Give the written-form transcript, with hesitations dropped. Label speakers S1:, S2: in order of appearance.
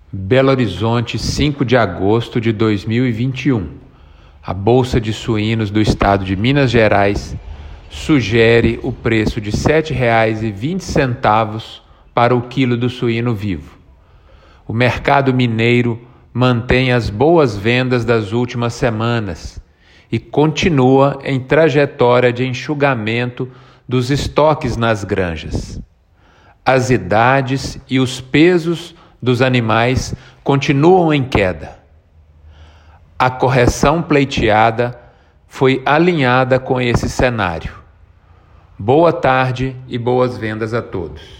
S1: Belo Horizonte, 5 de agosto de 2021. A Bolsa de Suínos do Estado de Minas Gerais sugere o preço de R$ 7,20 para o quilo do suíno vivo. O mercado mineiro mantém as boas vendas das últimas semanas e continua em trajetória de enxugamento dos estoques nas granjas. As idades e os pesos dos animais continuam em queda. A correção pleiteada foi alinhada com esse cenário. Boa tarde e boas vendas a todos.